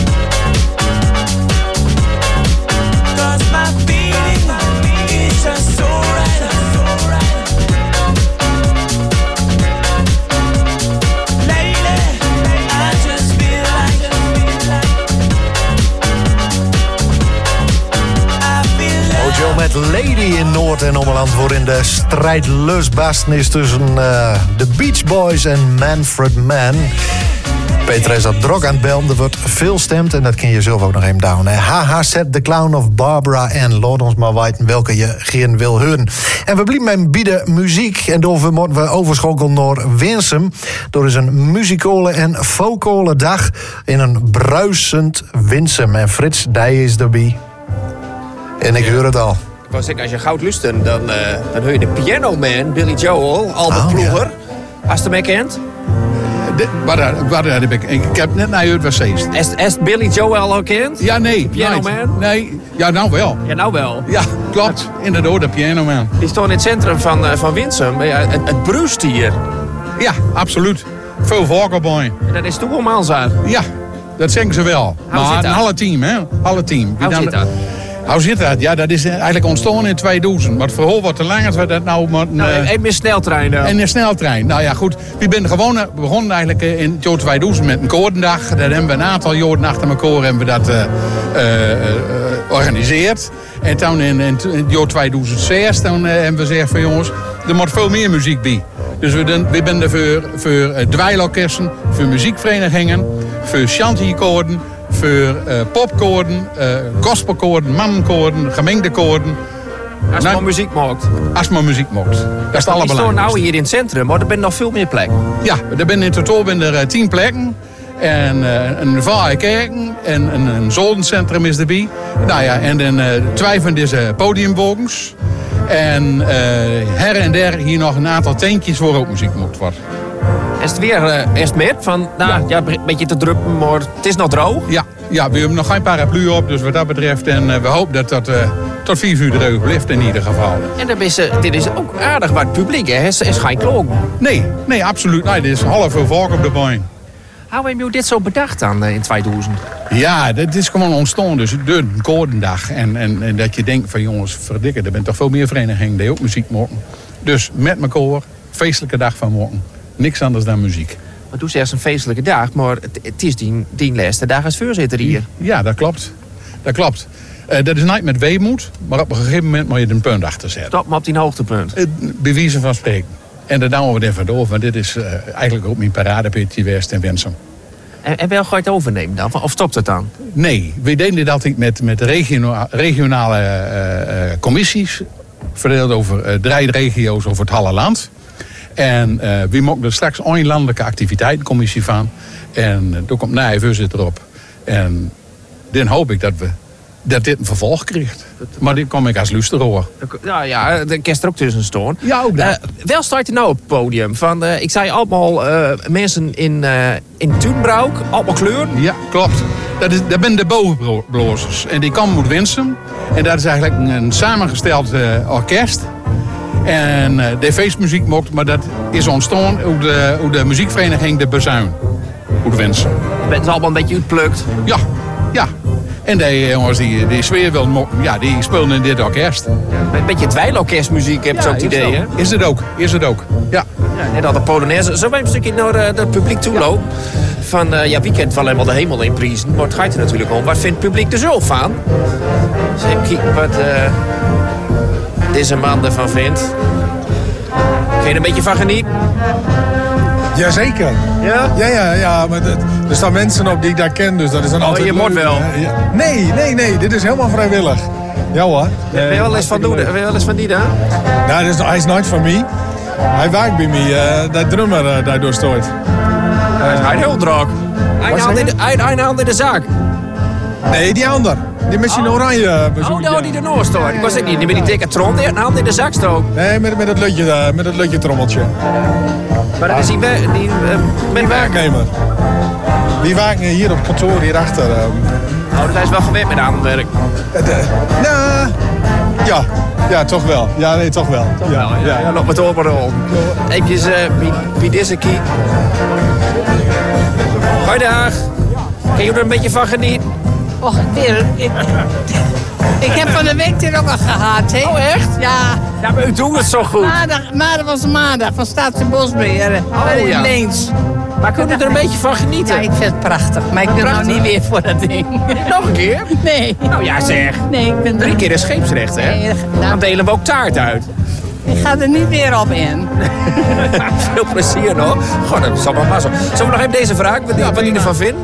'cause my feeling is just so right, so right. Lady, I just feel like I feel love. Ojo met Lady in Noord- en Ommeland, waarin de strijd lustbarsten is tussen uh, de Beach Boys en Manfred Mann. Peter is dat drok aan het bellen, er wordt veel stemd en dat kun je zelf ook nog even down. Haha, Set the Clown of Barbara en laat ons maar weten welke je geen wil horen. En we blijven met bieden muziek en daarvoor moeten we overschakelen naar Winsum. Door is een muzikale en vocale dag in een bruisend Winsum. En Frits, die is erbij. En ik hoor het al. Ik wou zeggen, als je goud luistert, dan, uh, dan hoor je de Piano Man, Billy Joel, Albert Oh, Ploeger. Als je hem kent. De, waar, waar, waar heb ik, ik heb net naar het wc's. Is, is Billy Joel al kent? Ja, nee. Piano nooit. Man? Nee, ja, nou wel. Ja, nou wel. Ja, klopt. Inderdaad, de Piano Man. Die stond in het centrum van, uh, van Winsum. Ja, het, het bruist hier. Ja, absoluut. Veel volkenboy. En dat is toch allemaal zo? Ja, dat zeggen ze wel. Hoe maar zit dat? een alle team, hè? Alle team. Hoe zit dat? Hoe zit dat? Ja, dat is eigenlijk ontstaan in tweeduizend. Maar het verhaal wordt te lang als we dat nou... Maar, Nou, uh, en meer sneltrein dan. En een sneltrein. Nou ja, goed. We zijn gewoon uh, begonnen eigenlijk uh, in het jaar tweeduizend met een koordendag. Dat hebben we een aantal jaren achter elkaar hebben we dat uh, uh, uh, georganiseerd. En toen in, in, in het jaar tweeduizend zes toen, uh, hebben we gezegd van jongens, er moet veel meer muziek bij. Dus we, doen, we zijn er voor, voor uh, dweilorkesten, voor muziekverenigingen, voor chantykoorden, voor uh, popkoorden, uh, gospelkoorden, mannenkoorden, gemengde koorden. Als je maar muziek maakt. Als je maar muziek maakt. Dat is het Ik sta allerbelangrijkste. nou hier in het centrum, maar er zijn nog veel meer plekken. Ja, er zijn in totaal ben er uh, tien plekken. En uh, een vaaie kerken en een, een zoldencentrum is erbij. Nou ja, en dan uh, twee van deze podiumbogens. En uh, her en der hier nog een aantal tentjes waar ook muziek moet worden. Is het weer uh, is het met? Van, nou, ja, een beetje te druk, maar het is nog droog. Ja, ja, we hebben nog geen paraplu op, dus wat dat betreft. En uh, we hopen dat dat uh, tot vier uur droog blijft in ieder geval. En dan is, uh, dit is ook aardig wat publiek, hè? Het is geen klok. Nee, nee, absoluut. Nee, er is half veel volk op de baan. Hoe heb je dit zo bedacht dan uh, in tweeduizend? Ja, dat is gewoon ontstaan. Dus door een koordendag. En, en, en dat je denkt van jongens, verdikke, er bent toch veel meer verenigingen die ook muziek maken. Dus met elkaar, feestelijke dag van morgen. Niks anders dan muziek. Maar toen zei ze een feestelijke dag, maar het, het is die, die laatste dag als voorzitter hier. Ja, dat klopt. Dat klopt. Uh, dat is niet met weemoed, maar op een gegeven moment moet je er een punt achter zetten. Stop maar op die hoogtepunt. Uh, bewijzen van spreken. En daar doen we het even door, want dit is uh, eigenlijk ook mijn paradepitje geweest in Winsum. En, en wel ga je het overnemen dan? Of stopt het dan? Nee, we deden dit altijd met, met regiona- regionale uh, uh, commissies. Verdeeld over uh, drie regio's over het hele land. En uh, we maken er straks een landelijke activiteitencommissie van. En uh, daar komt Nij voorzitter op. En dan hoop ik dat, we, dat dit een vervolg krijgt. Maar dit kom ik als luisteraar. Ja, ja, de kerst er ook tussen staan. Ja, ook dat. Uh, wel staat je nou op het podium. Van, uh, ik zei allemaal uh, mensen in, uh, in tuinbroek, allemaal kleuren. Ja, klopt. Dat, is, dat zijn de bovenblazers. En die komen uit Winsum. En dat is eigenlijk een, een samengesteld uh, orkest. En uh, de feestmuziek mocht, maar dat is ontstaan uit de, uit de muziekvereniging De Bazuin. Uit Winsum. Het is allemaal een beetje uitplukt. Ja, ja. En die jongens die, die sfeer wilden, ja, die spelen in dit orkest. Ja, een beetje dweilorkestmuziek heb je Ja, ook het is idee, hè? Is het ook, is het ook. Ja. Ja, net al de Polonaise. Zullen we een stukje naar uh, het publiek toe lopen? Van, uh, ja, wie kent wel helemaal de hemel in prijzen? Maar het gaat er natuurlijk om. Wat vindt het publiek er zo van? Dus even kijken wat uh, deze man ervan vindt. Kun je er een beetje van genieten? Jazeker. Ja? Ja, ja, ja. Maar dat, er staan mensen op die ik daar ken, dus dat is dan Oh, altijd je moet leuk. wel? Uh, ja. Nee, nee, nee. Dit is helemaal vrijwillig. Ja hoor. Ben je wel eens van, doen, ben je wel eens van die dan? Nou, dat is, hij is nooit van mij. Hij werkt bij mij, uh, dat drummer uh, daardoor stoort. Hij is hij heel druk. Hij hand in de- hij- hij hand in de zak. Nee, die ander. Die met zijn oranje Oh, nou, die ernaast hoor. Ik was het niet. Die met die dikke tron, die had een hand in de zak stook. Nee, met, met het lutje, eh, met het lutje trommeltje. Maar dat is die, we- die uh, Die werknemer. Die werken hier op het kantoor hierachter. eh. Oh, dat is wel gewend met handwerk. Nou, ja. Ja, toch wel. Ja, nee, toch wel. Toch wel, ja. Ja, nog met de openrol. Even uh, bij deze kie. Goeiedag. Kun je er een beetje van genieten? Och, weer. Ik, ik heb van de week dit ook al gehad, hè? Oh, echt? Ja. Ja, maar u doet het zo goed. Maandag, maandag was de maandag van Staatsbosbeheer. Oh, ja. Leens. Maar kun je er een beetje van genieten? Ja, ik vind het prachtig. Maar ik wil nou niet weer voor dat ding. Nog een keer? Nee. Nou ja, zeg. Nee, ik ben Drie keer de scheepsrecht, hè? Nee, nou, Dan delen we ook taart uit. ik ga er niet weer op in. Veel plezier nog. Goh, dat zal maar maar zo. Zullen we nog even deze vraag, wat die, wat die ervan vindt?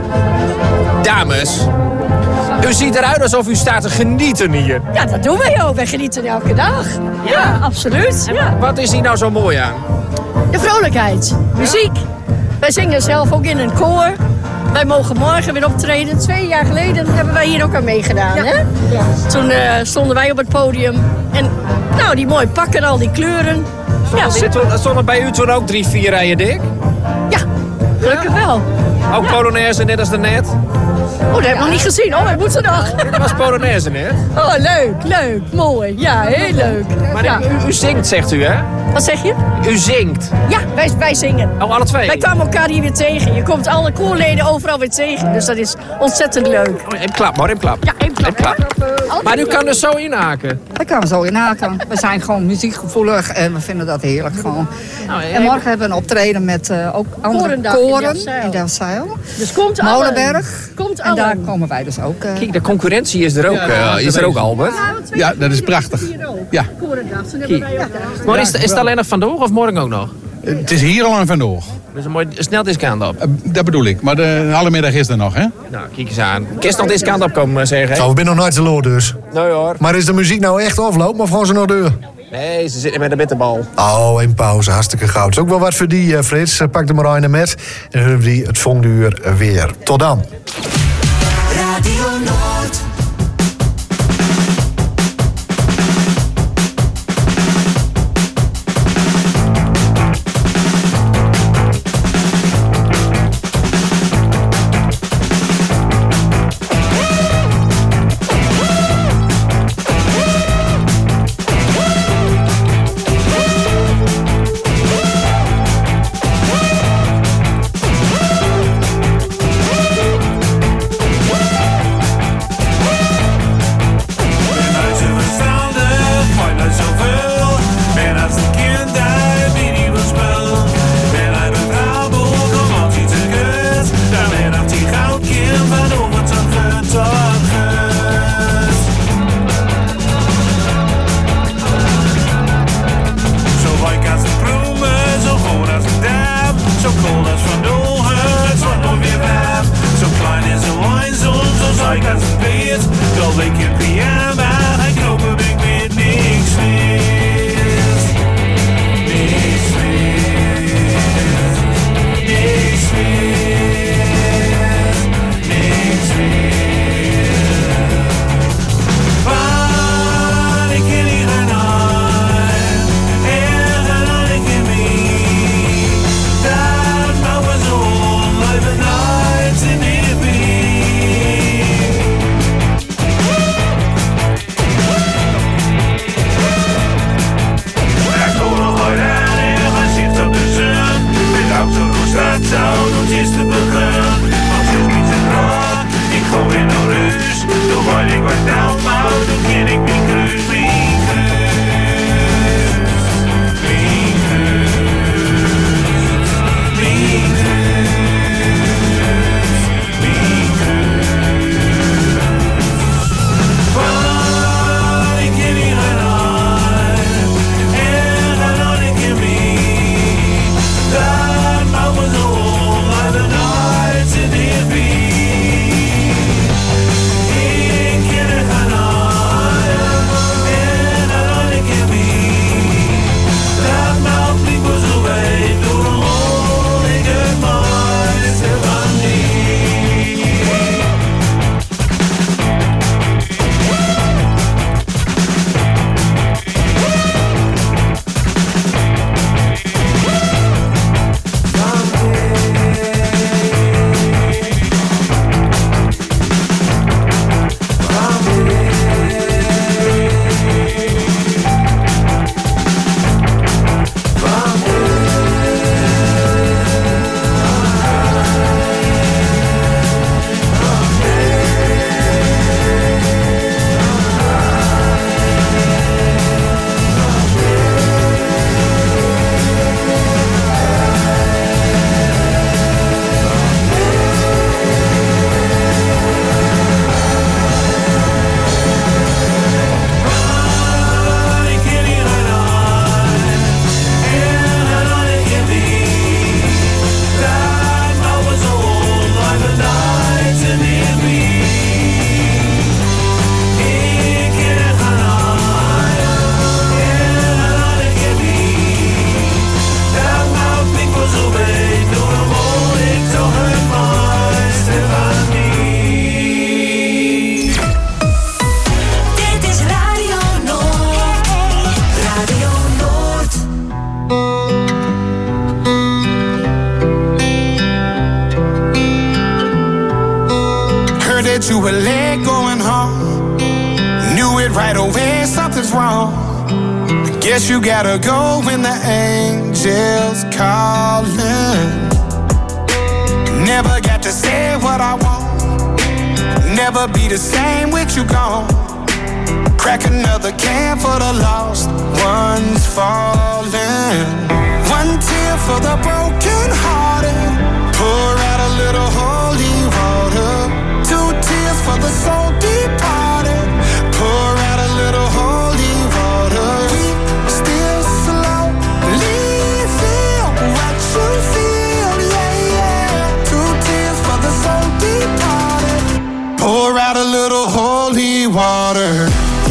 Dames, u ziet eruit alsof u staat te genieten hier. Ja, dat doen wij ook. Wij genieten elke dag. Ja, absoluut. Ja. Wat is hier nou zo mooi aan? De vrolijkheid, muziek. Wij zingen zelf ook in een koor. Wij mogen morgen weer optreden. Twee jaar geleden hebben wij hier ook aan meegedaan. Hè? Ja. Toen uh, stonden wij op het podium. En nou, die mooi pakken, al die kleuren. Ja, Zit er, stonden bij u toen ook drie, vier rijen dik? Ja, gelukkig wel. Ook Polonaise net als daarnet? Oh, dat heb ik nog niet gezien. Oh, dat moet er nog. Dat was Polonaise net. Oh, leuk, leuk, mooi. Ja, heel leuk. Maar ja. u, u zingt, zegt u, hè? Wat zeg je? U zingt. Ja, wij, wij zingen. Oh, alle twee? Wij kwamen elkaar hier weer tegen. Je komt alle koorleden overal weer tegen. Dus dat is ontzettend leuk. Oh, even klap, maar even klap. Ja, even klap. klap. Maar u kan dus zo inhaken. Dat kan we zo inhaken. We zijn gewoon muziekgevoelig en we vinden dat heerlijk gewoon. Nou, en morgen hebben we een optreden met uh, ook andere Korendag koren in in Delfzijl. Dus komt Molenberg. Komt en daar allen. komen wij dus ook. Uh, Kijk, de concurrentie is er ook, Ja, uh, is er ook Albert. Ja, dat is prachtig. Ja. Korendag, toen hebben wij ook daar. Maar is, is het alleen nog vandoor of morgen ook nog? Het is hier al en vandoor. Dus een mooi snel discount op. Uh, dat bedoel ik, maar de alle middag is er nog, hè? Nou, kijk eens aan. Kerst nog discount op komen zeggen. Zo, we zijn nog nooit zo lood dus. Nee hoor. Maar is de muziek nou echt afloop of gewoon ze nog deur? Nee, ze zitten met de bitterbal. Oh, in pauze, hartstikke goud. Is ook wel wat voor die, uh, Frits. Uh, pak de maar een met. En dan hebben we die het vonduur weer. Tot dan. Radio Noord. Ik ken er gaan you were late going home. Knew it right away, something's wrong. Guess you gotta go when the angels calling. Never got to say what I want. Never be the same with you gone. Crack another can for the lost ones falling. One tear for the broken hearted. Pour out a little holy water. Two tears for the soul departed. Pour out a little holy water. We still slowly feel what you feel, yeah, yeah. Two tears for the soul departed. Pour out a little holy water.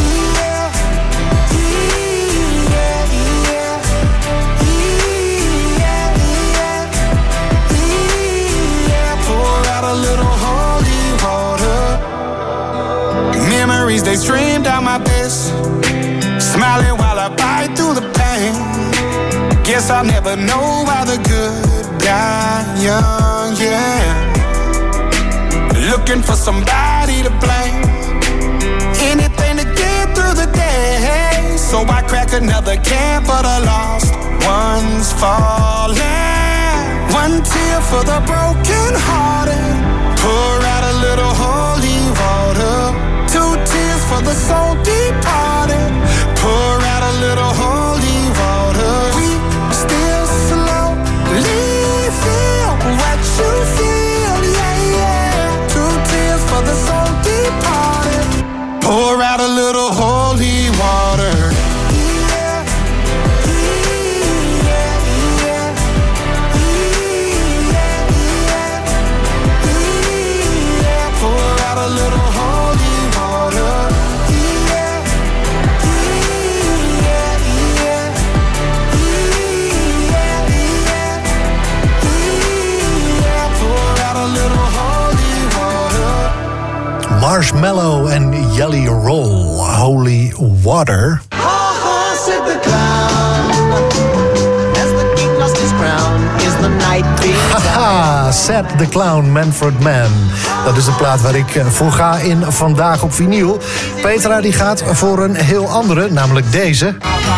Memories, they stream down my face. Smiling while I bite through the pain. Guess I'll never know why the good die young, yeah. Looking for somebody to blame. Anything to get through the day. So I crack another can for the lost ones falling. One tear for the broken hearted. Pour out a little holy water. Two tears for the soul departed. Pour out a little holy water. We still slowly feel what you feel, yeah, yeah. Two tears for the soul departed. Pour out a little holy water. Marshmallow en Jelly Roll, Holy Water. Ha ha, said the clown. As the king lost his crown, is the night being Haha, Said the Clown, Manfred Mann. Dat is de plaat waar ik voor ga in Vandaag op Vinyl. Petra die gaat voor een heel andere, namelijk deze.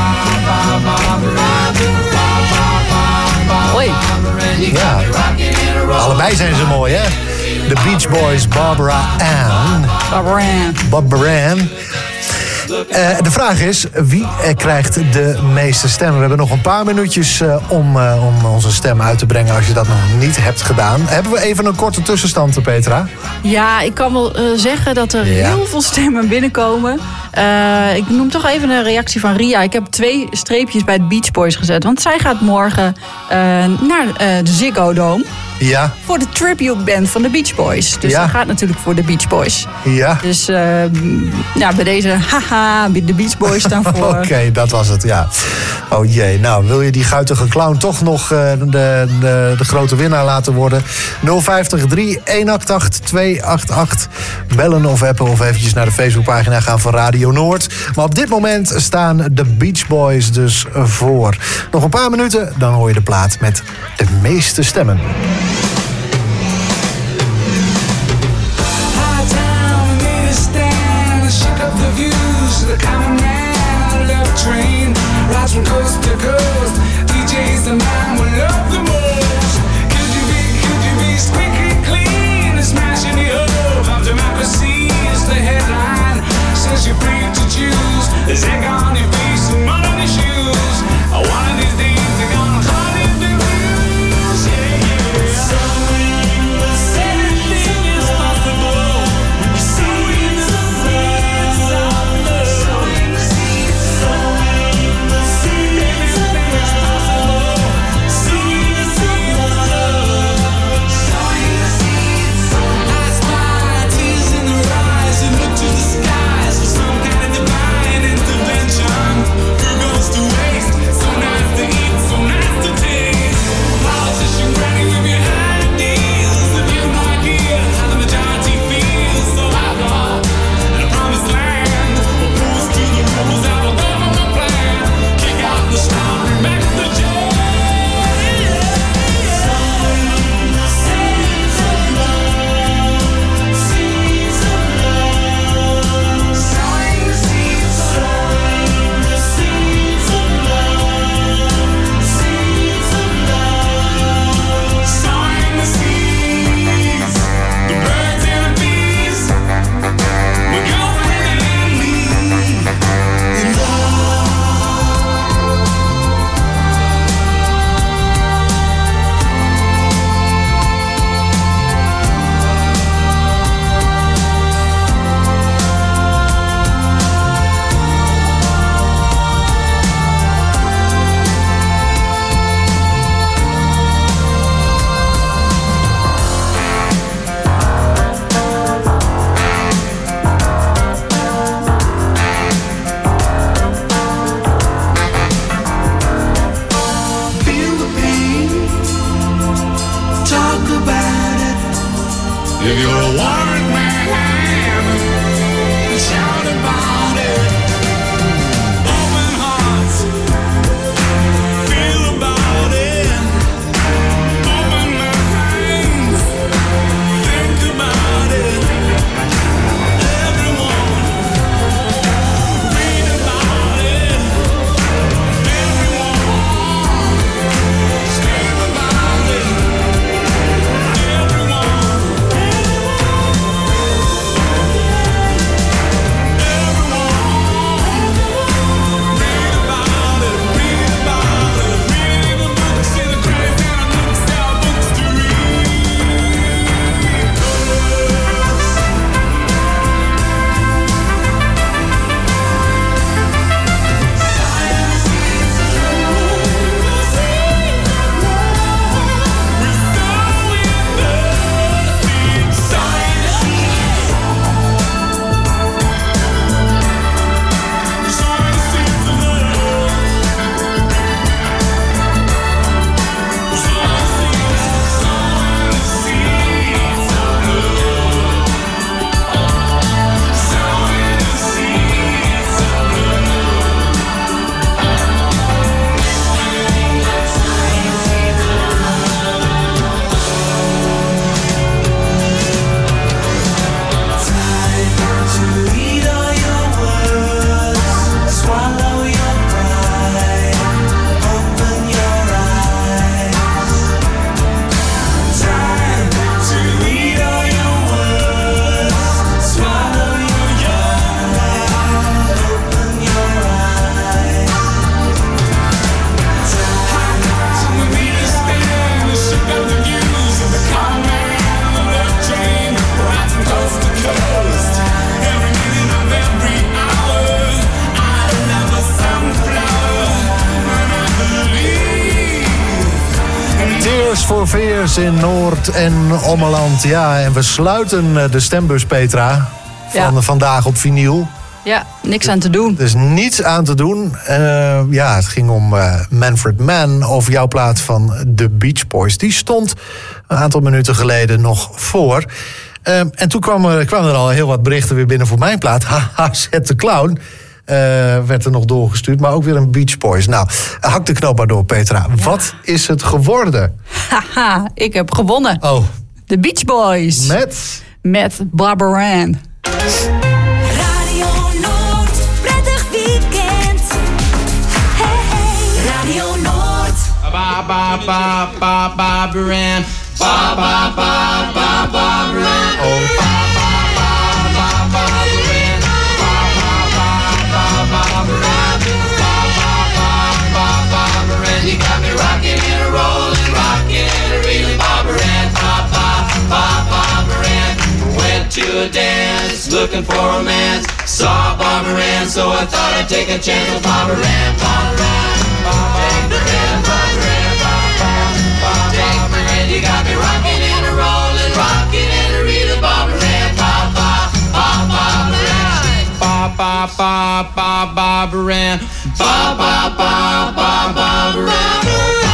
Hoi. Ja, allebei zijn ze mooi, hè? De Beach Boys, Barbara Ann. Barbara Ann. Barbara Ann. Uh, de vraag is, wie uh, krijgt de meeste stemmen? We hebben nog een paar minuutjes uh, om, uh, om onze stem uit te brengen als je dat nog niet hebt gedaan. Hebben we even een korte tussenstand, Petra? Ja, ik kan wel uh, zeggen dat er ja. heel veel stemmen binnenkomen. Uh, ik noem toch even een reactie van Ria. Ik heb twee streepjes bij de Beach Boys gezet. Want zij gaat morgen uh, naar uh, de Ziggo Dome. Ja. Voor de tribute band van de Beach Boys. Dus ja. dat gaat natuurlijk voor de Beach Boys. Ja. Dus uh, ja, bij deze, haha, de Beach Boys staan voor. Oké, okay, dat was het, ja. Oh jee, nou, wil je die guitige clown toch nog uh, de, de, de grote winnaar laten worden? nul vijftig drie honderdachtenachtig tweehonderdachtenachtig. Bellen of appen of eventjes naar de Facebookpagina gaan van Radio Noord. Maar op dit moment staan de Beach Boys dus voor. Nog een paar minuten, dan hoor je de plaat met de meeste stemmen. From coast to coast, D J's the man we love the most. Could you be, could you be squeaky clean and smashing the hope of democracy is the headline. Says you're free to choose. There's egg on your face and mud on your shoes. One of these days they're gonna call you the blues, yeah, yeah. If you're a warrant man, shout about it. Open hearts, feel about it. Open minds, think about it. Everyone, read about it. Everyone, scream about it. for Fears in Noord- en Ommeland. Ja, en we sluiten de stembus, Petra, van Ja. vandaag op vinyl. Ja, niks aan te doen. Er is niets aan te doen. Uh, ja, het ging om uh, Manfred Mann, over jouw plaat van The Beach Boys. Die stond een aantal minuten geleden nog voor. Uh, en toen kwam er, kwamen er al heel wat berichten weer binnen voor mijn plaat. Haha, Zet de Clown. Uh, werd er nog doorgestuurd, maar ook weer een Beach Boys. Nou, hak de knoop maar door, Petra. Ja. Wat is het geworden? Haha, ik heb gewonnen. Oh. The Beach Boys. Met? Met Barbara Ann. Radio Noord, prettig weekend. Hey, hey. Radio Noord. Ba ba ba ba Barbara Ann. Ba ba ba ba Barbara Ann. Oh, ba ba ba ba Barbara Ann. Ba ba ba ba Barbara Ann. Ba ba ba ba Barbara Ann. You got me rocking and a rolling, rocking and a reeling, Barbara Ann. Ba ba ba Barbara Ann. Went to a dance, looking for a man. Saw Barbara Ann, so I thought I'd take a chance with Barbara Ann. Barbara Ann, Barbara Ann, Barbara Ann, Barbara Ann. You got me rocking and a rolling, rocking and a reeling, Barbara Ann. Ba ba ba Barbara Ann. Ba ba ba ba Barbara Ann. Ba ba ba ba Barbara Ann.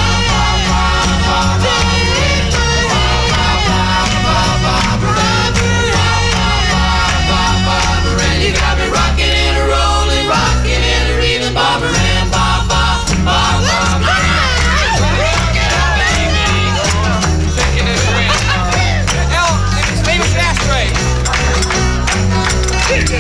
You got me rocking and a rolling, rocking and a reeling, Barbara Ann. Ba ba ba Barbara Ann. Rock it up, baby. Taking it away. L, it's famous ashtray. He's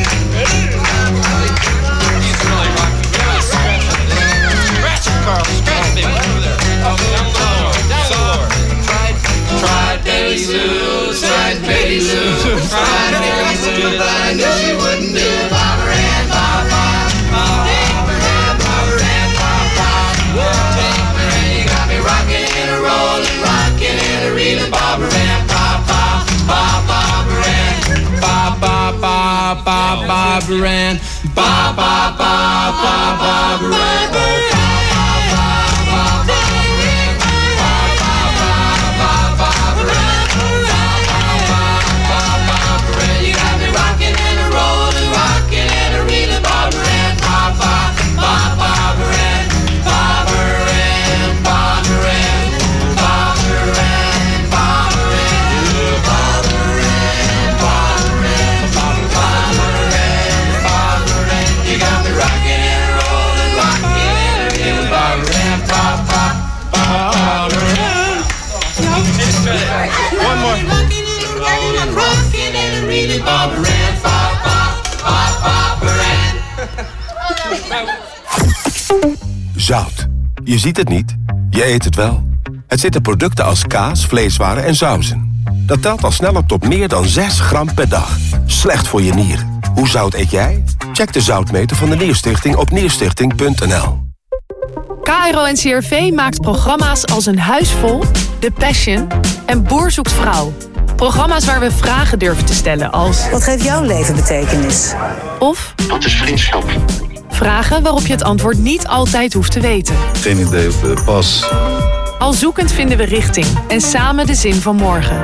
really rocking. Give us scratch it, Carl. Scratch me over there. Oh, down below. Down below. Tried, tried Betty Lou, tried Betty Lou, tried Betty Lou, but I knew she wouldn't do it. Barbara Ann, Barbara Ann, Barbara Ann, Barbara Ann, Barbara Ann. You got me rocking and a rolling, rocking and a reeling, Barbara Ann, Barbara Barbara Ann, Barbara Barbara Ann, Barbara Barbara Ann. Barbara One more. Zout. Je ziet het niet, je eet het wel. Het zit in producten als kaas, vleeswaren en sauzen. Dat telt al snel op tot meer dan zes gram per dag. Slecht voor je nieren. Hoe zout eet jij? Check de zoutmeter van de Nierstichting op nierstichting punt n l. K R O en C R V maakt programma's als Een Huis Vol, The Passion en Boer Zoekt Vrouw. Programma's waar we vragen durven te stellen als... Wat geeft jouw leven betekenis? Of... Wat is vriendschap? Vragen waarop je het antwoord niet altijd hoeft te weten. Geen idee of de pas. Al zoekend vinden we richting en samen de zin van morgen.